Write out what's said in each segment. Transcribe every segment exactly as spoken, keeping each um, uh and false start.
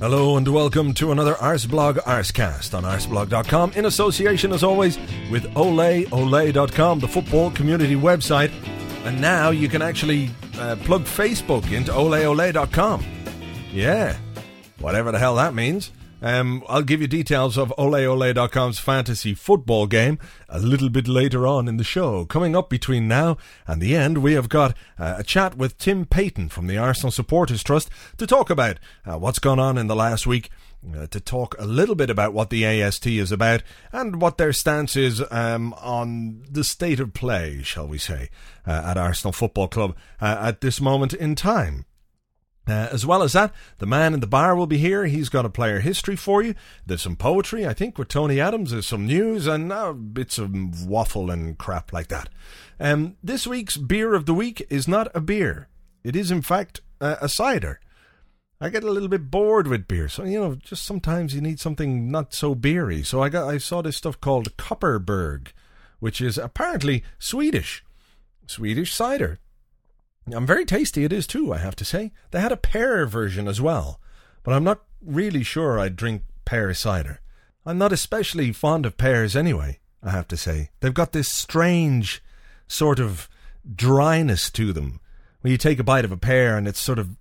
Hello and welcome to another Arsblog Arscast on arsblog dot com in association, as always, with ole ole dot com, the football community website. And now you can actually uh, plug Facebook into ole ole dot com. Yeah, whatever the hell that means. Um, I'll give you details of ole ole dot com's fantasy football game a little bit later on in the show. Coming up between now and the end, we have got uh, a chat with Tim Payton from the Arsenal Supporters Trust to talk about uh, what's gone on in the last week, uh, to talk a little bit about what the A S T is about and what their stance is um, on the state of play, shall we say, uh, at Arsenal Football Club uh, at this moment in time. Uh, as well as that, the man in the bar will be here. He's got a player history for you. There's some poetry, I think, with Tony Adams. There's some news and uh, bits of waffle and crap like that. Um, this week's beer of the week is not a beer. It is, in fact, uh, a cider. I get a little bit bored with beer, so, you know, just sometimes you need something not so beery. So I got, I saw this stuff called Kopparberg, which is apparently Swedish. Swedish cider. And very tasty it is too, I have to say. They had a pear version as well, but I'm not really sure I'd drink pear cider. I'm not especially fond of pears anyway, I have to say. They've got this strange sort of dryness to them. When you take a bite of a pear and it's sort of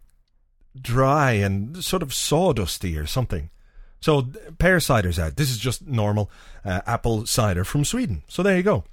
dry and sort of sawdusty or something. So pear cider's out. This is just normal uh, apple cider from Sweden. So there you go.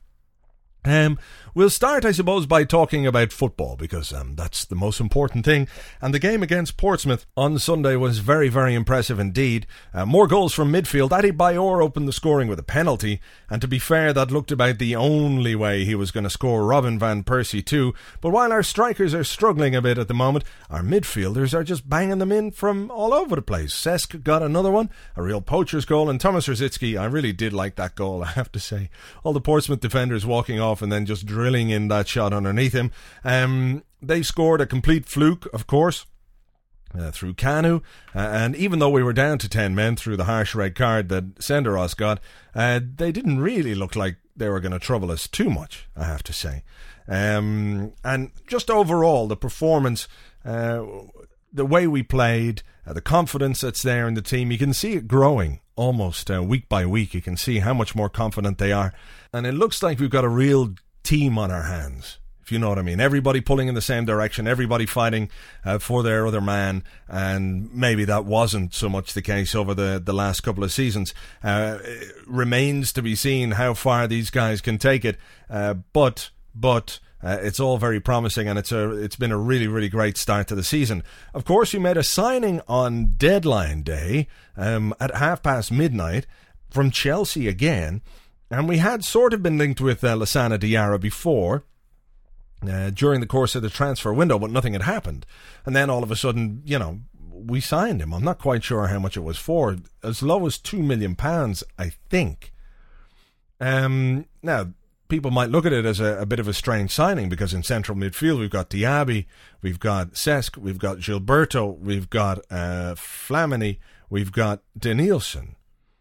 Um, we'll start, I suppose, by talking about football, because um, that's the most important thing. And the game against Portsmouth on Sunday was very, very impressive indeed. Uh, more goals from midfield. Adebayor opened the scoring with a penalty, and to be fair, that looked about the only way he was going to score. Robin van Persie too. But while our strikers are struggling a bit at the moment, our midfielders are just banging them in from all over the place. Cesc got another one, a real poacher's goal, and Thomas Rosicky, I really did like that goal, I have to say. All the Portsmouth defenders walking off and then just drilling in that shot underneath him. Um, they scored a complete fluke, of course, uh, through Kanu, uh, and even though we were down to ten men through the harsh red card that Senderos got, uh, they didn't really look like they were going to trouble us too much, I have to say. Um, and just overall, the performance, uh, the way we played, uh, the confidence that's there in the team, you can see it growing almost uh, week by week. You can see how much more confident they are. And it looks like we've got a real team on our hands, if you know what I mean. Everybody pulling in the same direction, everybody fighting uh, for their other man, and maybe that wasn't so much the case over the, the last couple of seasons. Uh, it remains to be seen how far these guys can take it, uh, but but uh, it's all very promising, and it's a it's been a really, really great start to the season. Of course, we made a signing on deadline day um, at half past midnight from Chelsea again. And we had sort of been linked with uh, Lassana Diarra before, uh, during the course of the transfer window, but nothing had happened. And then all of a sudden, you know, we signed him. I'm not quite sure how much it was for. As low as two million pounds, I think. Um, now, people might look at it as a, a bit of a strange signing, because in central midfield we've got Diaby, we've got Cesc, we've got Gilberto, we've got uh, Flamini, we've got Denilson.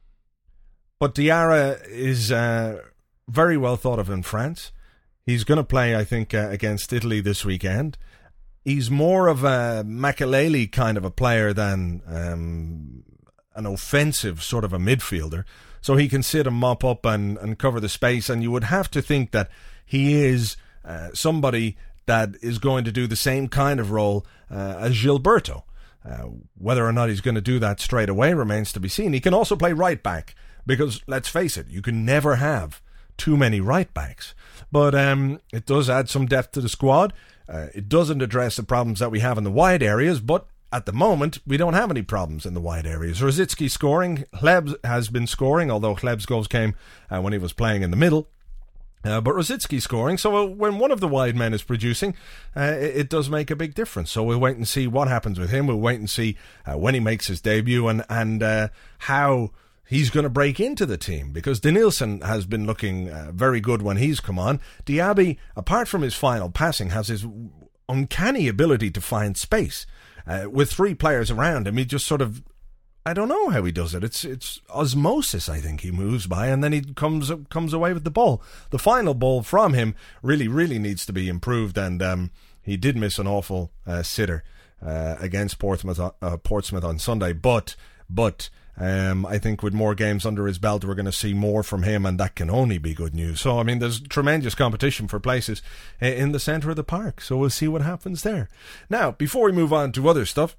But Diarra is uh, very well thought of in France. He's going to play, I think, uh, against Italy this weekend. He's more of a Makelele kind of a player than um, an offensive sort of a midfielder. So he can sit and mop up and, and cover the space. And you would have to think that he is uh, somebody that is going to do the same kind of role uh, as Gilberto. Uh, whether or not he's going to do that straight away remains to be seen. He can also play right back. Because, let's face it, you can never have too many right-backs. But um, it does add some depth to the squad. Uh, it doesn't address the problems that we have in the wide areas, but at the moment, we don't have any problems in the wide areas. Rosicky scoring. Hleb has been scoring, although Hleb's goals came uh, when he was playing in the middle. Uh, but Rosicky scoring, so when one of the wide men is producing, uh, it, it does make a big difference. So we'll wait and see what happens with him. We'll wait and see uh, when he makes his debut and, and uh, how he's going to break into the team, because Denilson has been looking uh, very good when he's come on. Diaby, apart from his final passing, has his uncanny ability to find space. Uh, with three players around him, he just sort of, I don't know how he does it. It's it's osmosis, I think he moves by, and then he comes comes away with the ball. The final ball from him really, really needs to be improved, and um, he did miss an awful uh, sitter uh, against Portsmouth, uh, Portsmouth on Sunday. But, but um, I think with more games under his belt, we're going to see more from him, and that can only be good news. So, I mean, there's tremendous competition for places in the centre of the park. So we'll see what happens there. Now, before we move on to other stuff,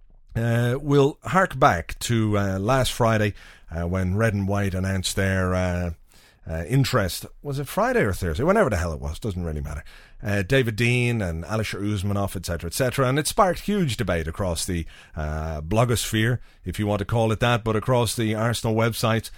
uh, we'll hark back to uh, last Friday uh, when Red and White announced their uh, uh, interest. Was it Friday or Thursday? Whenever the hell it was, doesn't really matter. Uh, David Dean and Alisher Usmanov, et cetera, et cetera, and it sparked huge debate across the uh, blogosphere, if you want to call it that, but across the Arsenal website.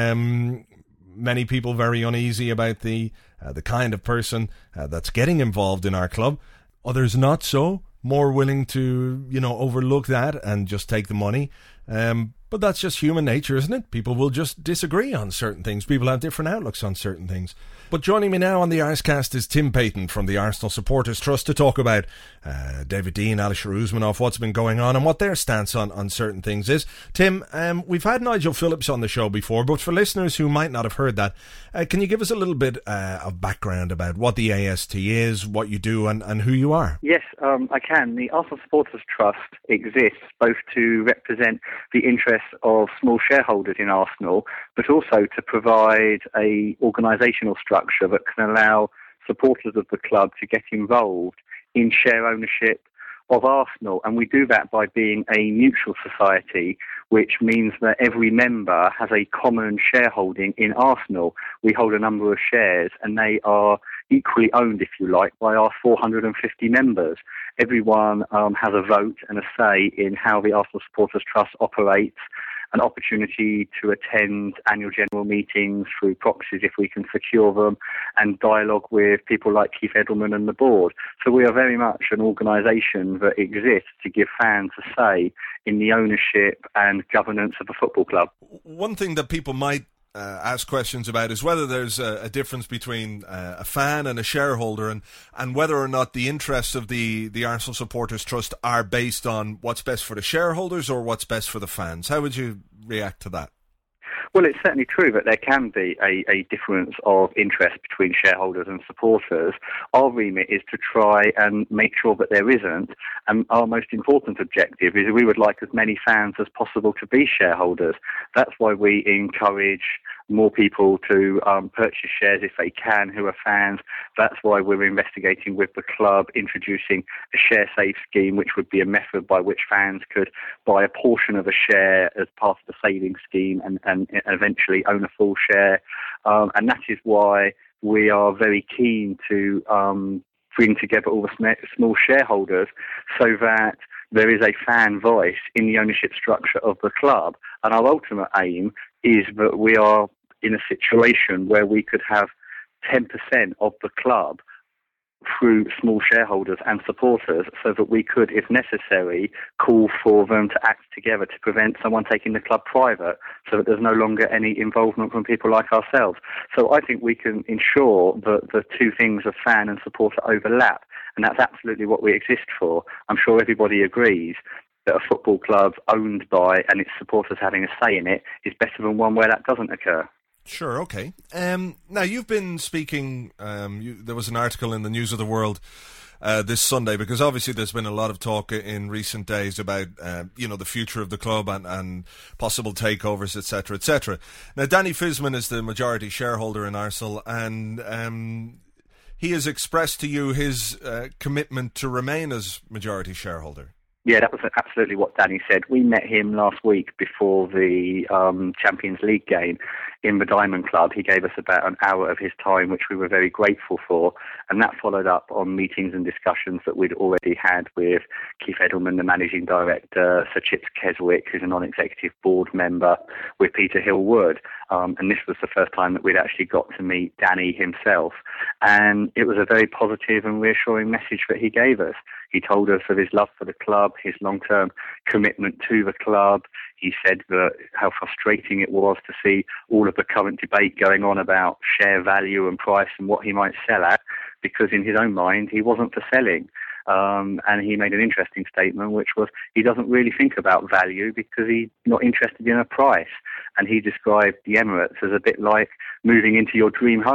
Um, many people very uneasy about the uh, the kind of person uh, that's getting involved in our club. Others not so, more willing to, you know, overlook that and just take the money. Um, but that's just human nature, isn't it? People will just disagree on certain things. People have different outlooks on certain things. But joining me now on the Arsecast is Tim Payton from the Arsenal Supporters Trust to talk about uh, David Dean, Alisher Usmanov, what's been going on and what their stance on, on certain things is. Tim, um, we've had Nigel Phillips on the show before, but for listeners who might not have heard that, uh, can you give us a little bit uh, of background about what the A S T is, what you do and, and who you are? Yes, um, I can. The Arsenal Supporters Trust exists both to represent the interests of small shareholders in Arsenal, but also to provide a organisational structure that can allow supporters of the club to get involved in share ownership of Arsenal. And we do that by being a mutual society, which means that every member has a common shareholding in Arsenal. We hold a number of shares and they are equally owned, if you like, by our four hundred fifty members. Everyone um, has a vote and a say in how the Arsenal Supporters Trust operates, an opportunity to attend annual general meetings through proxies if we can secure them, and dialogue with people like Keith Edelman and the board. So we are very much an organisation that exists to give fans a say in the ownership and governance of a football club. One thing that people might Uh, ask questions about is whether there's a, a difference between uh, a fan and a shareholder, and, and whether or not the interests of the, the Arsenal Supporters Trust are based on what's best for the shareholders or what's best for the fans. How would you react to that? Well, it's certainly true that there can be a, a difference of interest between shareholders and supporters. Our remit is to try and make sure that there isn't. And our most important objective is we would like as many fans as possible to be shareholders. That's why we encourage more people to um, purchase shares if they can who are fans. That's why we're investigating with the club, introducing a share save scheme, which would be a method by which fans could buy a portion of a share as part of the saving scheme and, and eventually own a full share. Um, and that is why we are very keen to um, bring together all the small shareholders so that there is a fan voice in the ownership structure of the club. And our ultimate aim is that we are in a situation where we could have ten percent of the club through small shareholders and supporters, so that we could, if necessary, call for them to act together to prevent someone taking the club private, so that there's no longer any involvement from people like ourselves. So I think we can ensure that the two things of fan and supporter overlap, and that's absolutely what we exist for. I'm sure everybody agrees that a football club owned by and its supporters having a say in it is better than one where that doesn't occur. Sure, okay. Um, now, you've been speaking, um, you, there was an article in the News of the World uh, this Sunday, because obviously there's been a lot of talk in recent days about, uh, you know, the future of the club and, and possible takeovers, et cetera, et cetera. Now, Danny Fiszman is the majority shareholder in Arsenal, and um, he has expressed to you his uh, commitment to remain as majority shareholder. Yeah, that was absolutely what Danny said. We met him last week before the um, Champions League game in the Diamond Club. He gave us about an hour of his time, which we were very grateful for. And that followed up on meetings and discussions that we'd already had with Keith Edelman, the managing director, Sir Chips Keswick, who's a non-executive board member, with Peter Hill-Wood. Um, and this was the first time that we'd actually got to meet Danny himself. And it was a very positive and reassuring message that he gave us. He told us of his love for the club, his long-term commitment to the club. He said that how frustrating it was to see all of the current debate going on about share value and price and what he might sell at, because in his own mind, he wasn't for selling. Um, and he made an interesting statement, which was he doesn't really think about value because he's not interested in a price. And he described the Emirates as a bit like moving into your dream home.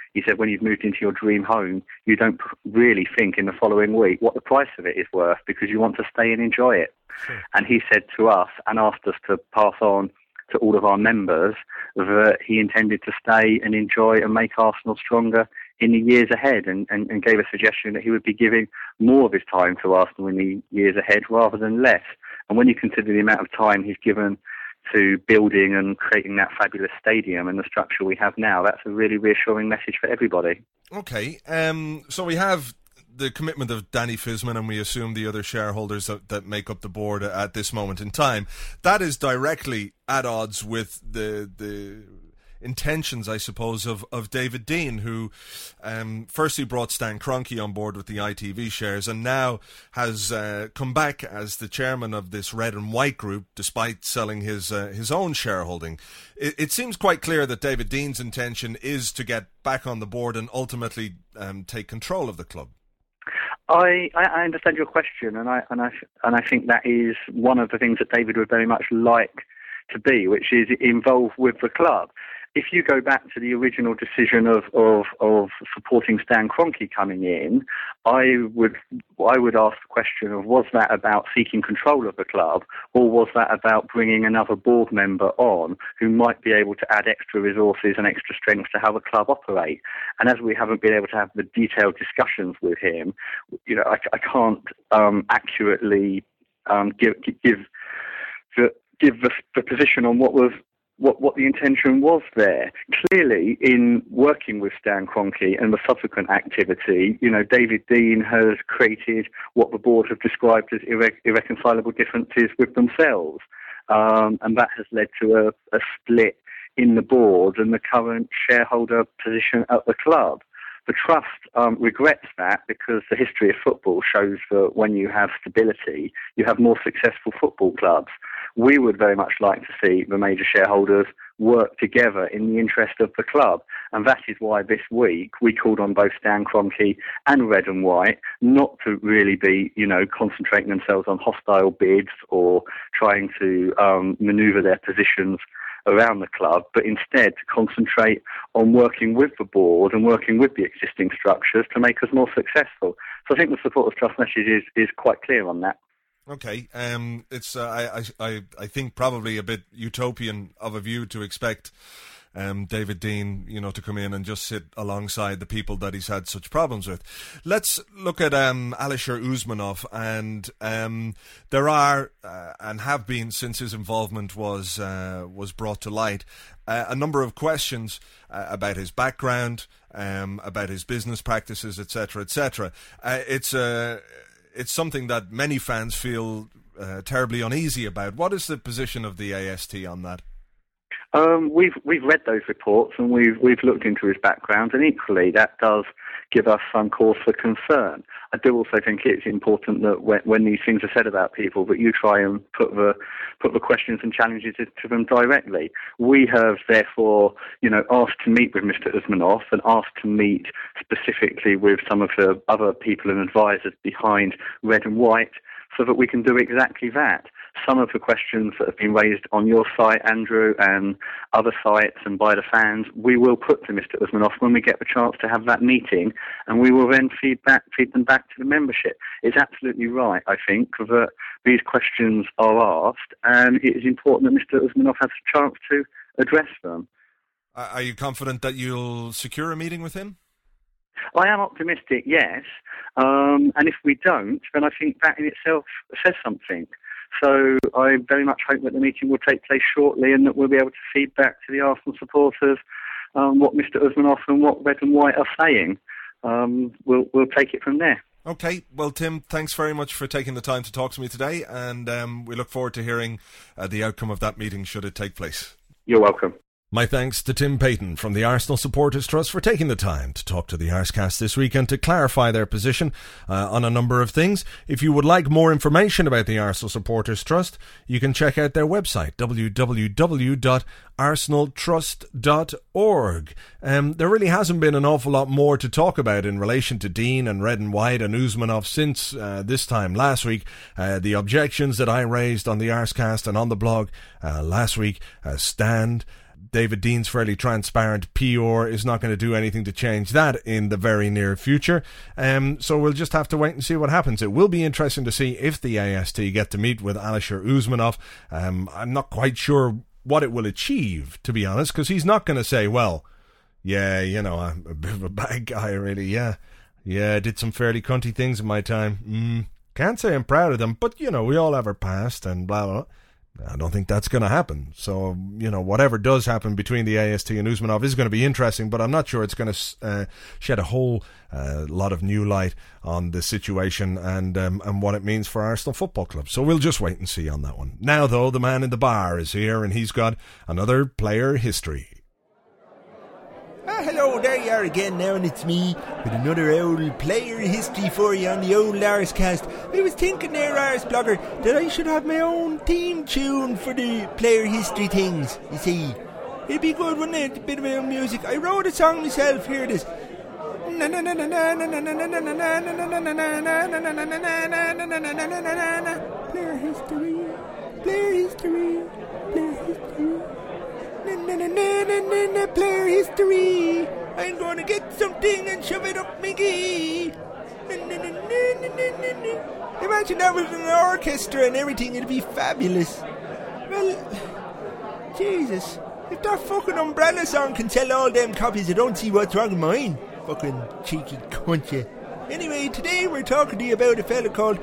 He said, when you've moved into your dream home, you don't really think in the following week what the price of it is worth because you want to stay and enjoy it. Sure. And he said to us and asked us to pass on to all of our members that he intended to stay and enjoy and make Arsenal stronger in the years ahead, and, and, and gave a suggestion that he would be giving more of his time to Arsenal in the years ahead rather than less. And when you consider the amount of time he's given to building and creating that fabulous stadium and the structure we have now, that's a really reassuring message for everybody. Okay, um, so we have the commitment of Danny Fiszman, and we assume the other shareholders that, that make up the board at this moment in time. That is directly at odds with the the intentions, I suppose, of, of David Dein, who um, firstly brought Stan Kroenke on board with the I T V shares and now has uh, come back as the chairman of this Red and White group despite selling his uh, his own shareholding. It, it seems quite clear that David Dein's intention is to get back on the board and ultimately um, take control of the club. I, I understand your question, and I and I and I think that is one of the things that David would very much like to be, which is involved with the club. If you go back to the original decision of, of, of supporting Stan Kroenke coming in, I would I would ask the question of, was that about seeking control of the club, or was that about bringing another board member on who might be able to add extra resources and extra strength to how the club operate? And as we haven't been able to have the detailed discussions with him, you know, I, I can't um, accurately um, give give the, give the, the position on what was. What, what the intention was there. Clearly, in working with Stan Kroenke and the subsequent activity, you know, David Dein has created what the board have described as irre- irreconcilable differences with themselves. Um, and that has led to a, a split in the board and the current shareholder position at the club. The trust um, regrets that because the history of football shows that when you have stability, you have more successful football clubs. We would very much like to see the major shareholders work together in the interest of the club. And that is why this week we called on both Stan Kroenke and Red and White not to really be, you know, concentrating themselves on hostile bids or trying to um, manoeuvre their positions around the club, but instead to concentrate on working with the board and working with the existing structures to make us more successful. So I think the Supporters Trust message is, is quite clear on that. Okay, um, it's uh, I, I I think probably a bit utopian of a view to expect um, David Dein, you know, to come in and just sit alongside the people that he's had such problems with. Let's look at um, Alisher Usmanov, and um, there are uh, and have been since his involvement was uh, was brought to light uh, a number of questions uh, about his background, um, about his business practices, et cetera, et cetera. Uh, it's a uh, It's something that many fans feel uh, terribly uneasy about. What is the position of the A S T on that? Um, we've we've read those reports and we've we've looked into his background, and equally that does give us some cause for concern. I do also think it's important that when, when these things are said about people, that you try and put the put the questions and challenges to them directly. We have therefore, you know, asked to meet with Mister Usmanov and asked to meet specifically with some of the other people and advisors behind Red and White, so that we can do exactly that. Some of the questions that have been raised on your site, Andrew, and other sites and by the fans, we will put to Mister Usmanov when we get the chance to have that meeting, and we will then feed back, feed them back to the membership. It's absolutely right, I think, that these questions are asked, and it is important that Mister Usmanov has a chance to address them. Are you confident that you'll secure a meeting with him? I am optimistic, yes, um, and if we don't, then I think that in itself says something. So I very much hope that the meeting will take place shortly and that we'll be able to feed back to the Arsenal supporters um, what Mister Usmanov and what Red and White are saying. Um, we'll, we'll take it from there. Okay, well, Tim, thanks very much for taking the time to talk to me today, and um, we look forward to hearing uh, the outcome of that meeting should it take place. You're welcome. My thanks to Tim Payton from the Arsenal Supporters Trust for taking the time to talk to the Arsecast this week and to clarify their position uh, on a number of things. If you would like more information about the Arsenal Supporters Trust, you can check out their website, w w w dot arsenal trust dot org. Um, there really hasn't been an awful lot more to talk about in relation to Dein and Red and White and Usmanov since uh, this time last week. Uh, the objections that I raised on the Arsecast and on the blog uh, last week uh, stand. David Dean's fairly transparent. P R is not going to do anything to change that in the very near future. Um, so we'll just have to wait and see what happens. It will be interesting to see if the A S T get to meet with Alisher Usmanov. Um, I'm not quite sure what it will achieve, to be honest, because he's not going to say, well, yeah, you know, I'm a bit of a bad guy, really, yeah. Yeah, I did some fairly cunty things in my time. Mm, can't say I'm proud of them, but, you know, we all have our past and blah, blah, blah. I don't think that's going to happen. So, you know, whatever does happen between the A S T and Usmanov is going to be interesting, but I'm not sure it's going to uh, shed a whole uh, lot of new light on the situation and um, and what it means for Arsenal Football Club. So we'll just wait and see on that one. Now, though, the man in the bar is here and he's got another player history. Ah, hello, there you are again now, and it's me with another old player history for you on the old Arscast. I was thinking there, Arsblogger, that I should have my own theme tune for the player history things, you see. It'd be good, wouldn't it? A bit of my own music. I wrote a song myself, here it is. Player history, player history, player history. Na, na, na, na, na, na, player history. I'm gonna get something and shove it up my gee. Na, na, na, na, na, na, na. Imagine that with an orchestra and everything, it'd be fabulous. Well, Jesus, if that fucking Umbrella song can sell all them copies, I don't see what's wrong with mine. Fucking cheeky cunt you. Anyway, today we're talking to you about a fella called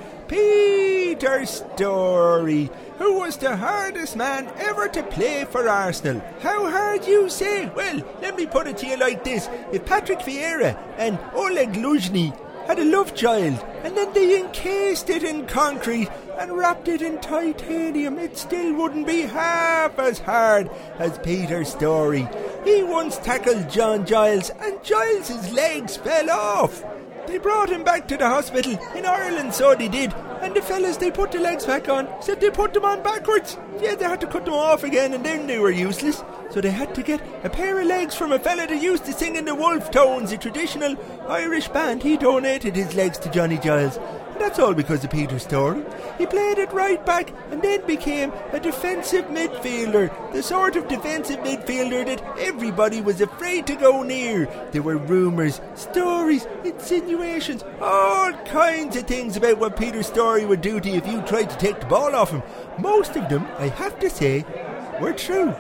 Peter Storey, who was the hardest man ever to play for Arsenal. How hard, you say? Well, let me put it to you like this. If Patrick Vieira and Oleg Luzhny had a love child and then they encased it in concrete and wrapped it in titanium, it still wouldn't be half as hard as Peter Storey. He once tackled John Giles and Giles's legs fell off. They brought him back to the hospital in Ireland, so they did. And the fellas they put the legs back on said they put them on backwards. Yeah, they had to cut them off again and then they were useless. So they had to get a pair of legs from a fella that used to sing in the Wolf Tones, a traditional Irish band. He donated his legs to Johnny Giles. And that's all because of Peter Storey. He played it right back and then became a defensive midfielder. The sort of defensive midfielder that everybody was afraid to go near. There were rumours, stories, insinuations, all kinds of things about what Peter Storey would do to you if you tried to take the ball off him. Most of them, I have to say, were true.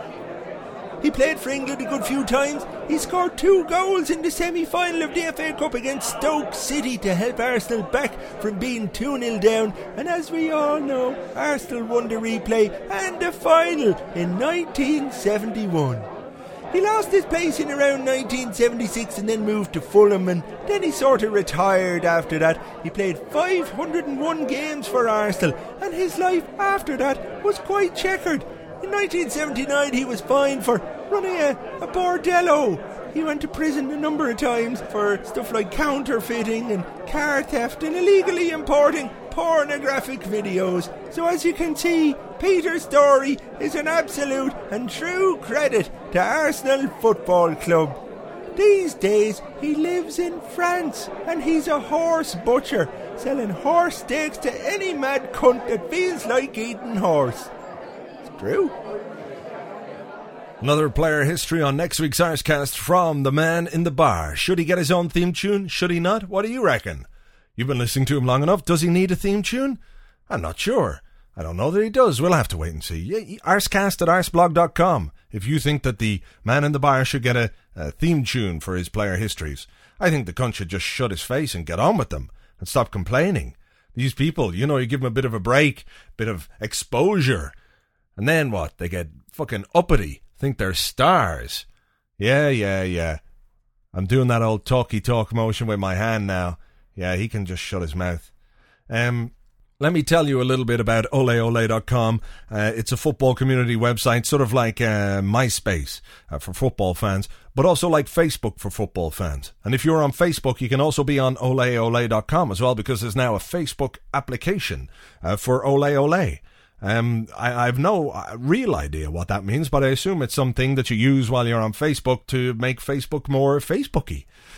He played for England a good few times. He scored two goals in the semi-final of the F A Cup against Stoke City to help Arsenal back from being two nil down. And as we all know, Arsenal won the replay and the final in nineteen seventy-one. He lost his place in around nineteen seventy-six and then moved to Fulham, and then he sort of retired after that. He played five hundred one games for Arsenal, and his life after that was quite checkered. In nineteen seventy-nine he was fined for running a, a bordello. He went to prison a number of times for stuff like counterfeiting and car theft and illegally importing pornographic videos. So as you can see, Peter Storey is an absolute and true credit to Arsenal Football Club. These days he lives in France and he's a horse butcher, selling horse steaks to any mad cunt that feels like eating horse. It's true. Another player history on next week's Arscast from the man in the bar. Should he get his own theme tune? Should he not? What do you reckon? You've been listening to him long enough. Does he need a theme tune? I'm not sure. I don't know that he does. We'll have to wait and see. Yeah, arscast at arsblog dot com if you think that the man in the bar should get a, a theme tune for his player histories. I think the cunt should just shut his face and get on with them and stop complaining. These people, you know, you give them a bit of a break, bit of exposure, and then what? They get fucking uppity, think they're stars. Yeah, yeah, yeah. I'm doing that old talky talk motion with my hand now. Yeah, he can just shut his mouth. Um... Let me tell you a little bit about ole ole dot com. Uh, it's a football community website, sort of like uh, MySpace uh, for football fans, but also like Facebook for football fans. And if you're on Facebook, you can also be on ole ole dot com as well, because there's now a Facebook application uh, for Ole Ole. Um, I, I have no uh, real idea what that means, but I assume it's something that you use while you're on Facebook to make Facebook more Facebooky.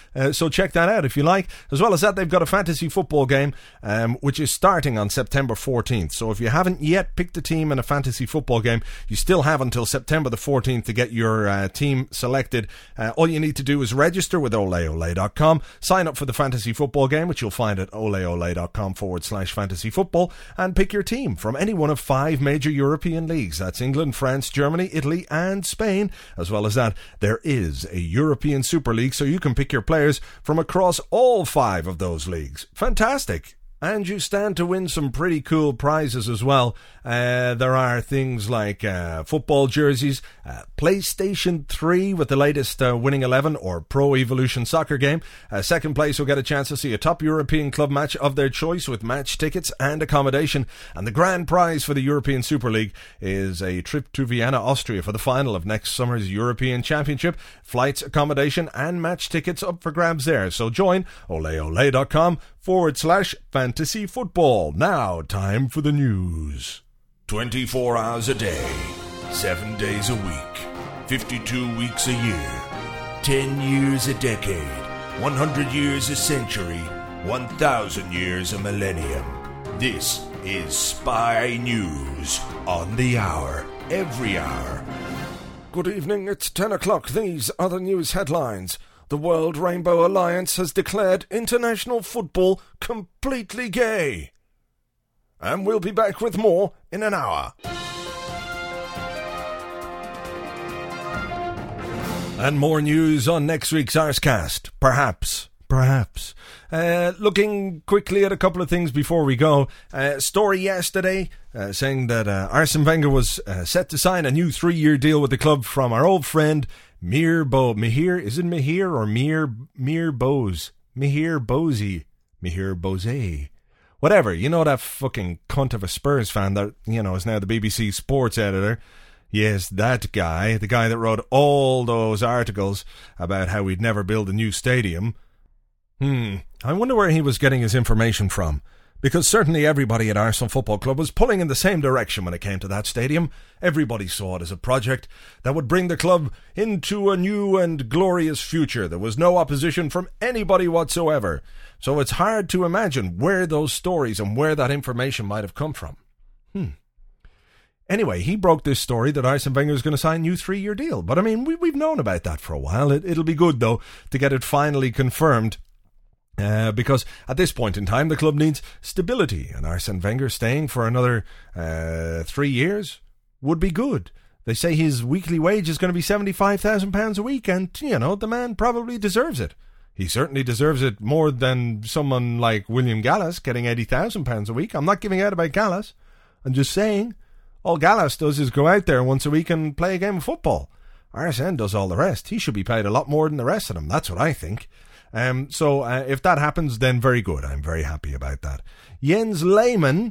Uh, so check that out if you like. As well as that, they've got a fantasy football game um, which is starting on September fourteenth. So if you haven't yet picked a team in a fantasy football game, you still have until September the fourteenth to get your uh, team selected. Uh, all you need to do is register with ole ole dot com, sign up for the fantasy football game, which you'll find at ole ole dot com forward slash fantasy football, and pick your team from any one of five major European leagues. That's England, France, Germany, Italy and Spain. As well as that, there is a European Super League, so you can pick your players from across all five of those leagues. Fantastic. And you stand to win some pretty cool prizes as well. Uh, there are things like uh, football jerseys, uh, PlayStation three with the latest uh, Winning eleven or Pro Evolution Soccer game. Uh, second place will get a chance to see a top European club match of their choice with match tickets and accommodation. And the grand prize for the European Super League is a trip to Vienna, Austria for the final of next summer's European Championship. Flights, accommodation and match tickets up for grabs there. So join ole ole dot com forward slash fantasy football. Now, time for the news. twenty-four hours a day, seven days a week, fifty-two weeks a year, ten years a decade, one hundred years a century, one thousand years a millennium. This is Spy News on the hour, every hour. Good evening, it's ten o'clock. These are the news headlines. The World Rainbow Alliance has declared international football completely gay. And we'll be back with more in an hour. And more news on next week's Arscast. Perhaps. Perhaps. Uh, looking quickly at a couple of things before we go. Uh, story yesterday uh, saying that uh, Arsene Wenger was uh, set to sign a new three-year deal with the club from our old friend Mir Bo. Mihir, is it Mihir or Mir Mir Bose? Mihir Bosey. Mihir Bose. Whatever, you know that fucking cunt of a Spurs fan that, you know, is now the B B C sports editor. Yes, that guy, the guy that wrote all those articles about how we'd never build a new stadium. Hmm, I wonder where he was getting his information from. Because certainly everybody at Arsenal Football Club was pulling in the same direction when it came to that stadium. Everybody saw it as a project that would bring the club into a new and glorious future. There was no opposition from anybody whatsoever. So it's hard to imagine where those stories and where that information might have come from. Hmm. Anyway, he broke this story that Arsene Wenger is going to sign a new three-year deal. But I mean, we, we've known about that for a while. It, it'll be good, though, to get it finally confirmed. Uh, because at this point in time, the club needs stability, and Arsene Wenger staying for another uh, three years would be good. They say his weekly wage is going to be seventy-five thousand pounds a week, and, you know, the man probably deserves it. He certainly deserves it more than someone like William Gallas getting eighty thousand pounds a week. I'm not giving out about Gallas. I'm just saying, all Gallas does is go out there once a week and play a game of football. Arsene does all the rest. He should be paid a lot more than the rest of them. That's what I think. Um, so uh, if that happens, then very good. I'm very happy about that. Jens Lehmann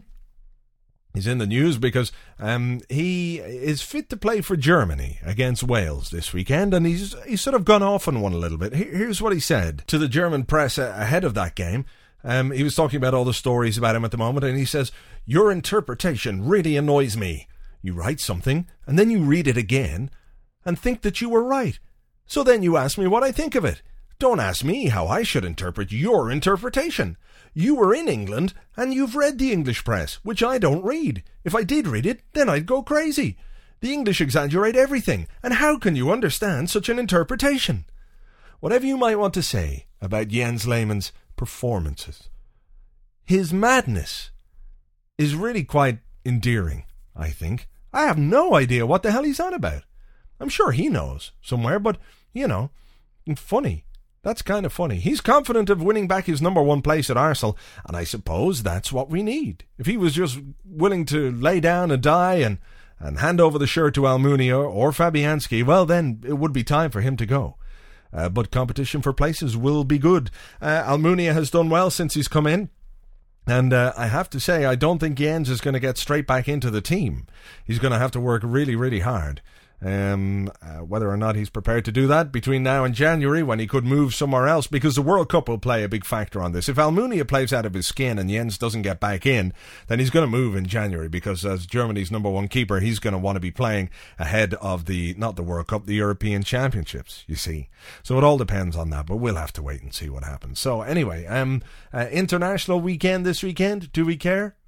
is in the news because um, he is fit to play for Germany against Wales this weekend, and he's he's sort of gone off on one a little bit. Here's what he said to the German press ahead of that game. Um, he was talking about all the stories about him at the moment, and he says, "Your interpretation really annoys me. You write something, and then you read it again, and think that you were right. So then you ask me what I think of it. Don't ask me how I should interpret your interpretation. You were in England, and you've read the English press, which I don't read. If I did read it, then I'd go crazy. The English exaggerate everything, and how can you understand such an interpretation?" Whatever you might want to say about Jens Lehmann's performances, his madness is really quite endearing, I think. I have no idea what the hell he's on about. I'm sure he knows somewhere, but, you know, funny. That's kind of funny. He's confident of winning back his number one place at Arsenal, and I suppose that's what we need. If he was just willing to lay down and die and, and hand over the shirt to Almunia or Fabianski, well, then it would be time for him to go. Uh, but competition for places will be good. Uh, Almunia has done well since he's come in. And uh, I have to say, I don't think Jens is going to get straight back into the team. He's going to have to work really, really hard. Um, uh, whether or not he's prepared to do that between now and January, when he could move somewhere else, because the World Cup will play a big factor on this. If Almunia plays out of his skin and Jens doesn't get back in, then he's going to move in January, because as Germany's number one keeper, he's going to want to be playing ahead of the, not the World Cup, the European Championships, you see. So it all depends on that, but we'll have to wait and see what happens. So anyway, um, uh, international weekend this weekend, do we care?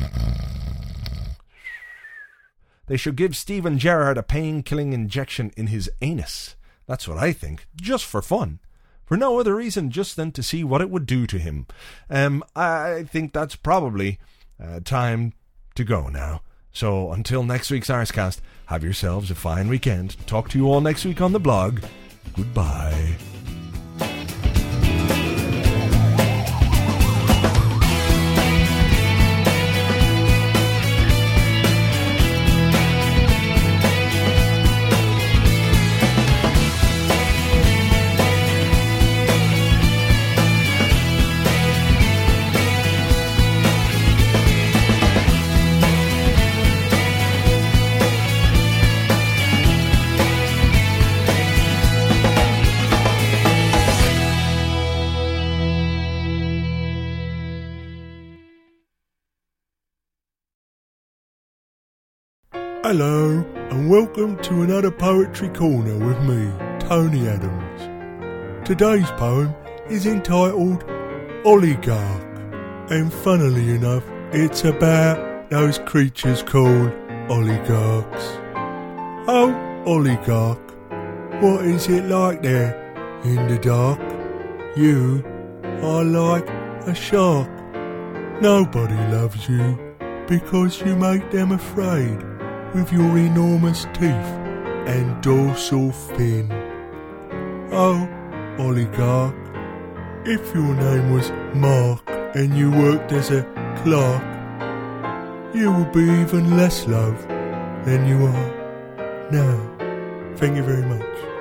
They should give Steven Gerrard a pain-killing injection in his anus. That's what I think, just for fun. For no other reason, just then to see what it would do to him. Um, I think that's probably uh, time to go now. So until next week's Arscast, have yourselves a fine weekend. Talk to you all next week on the blog. Goodbye. Hello, and welcome to another Poetry Corner with me, Tony Adams. Today's poem is entitled Oligarch, and funnily enough, it's about those creatures called oligarchs. Oh, oligarch, what is it like there in the dark? You are like a shark. Nobody loves you because you make them afraid with your enormous teeth and dorsal fin. Oh, oligarch, if your name was Mark and you worked as a clerk, you would be even less loved than you are now. Thank you very much.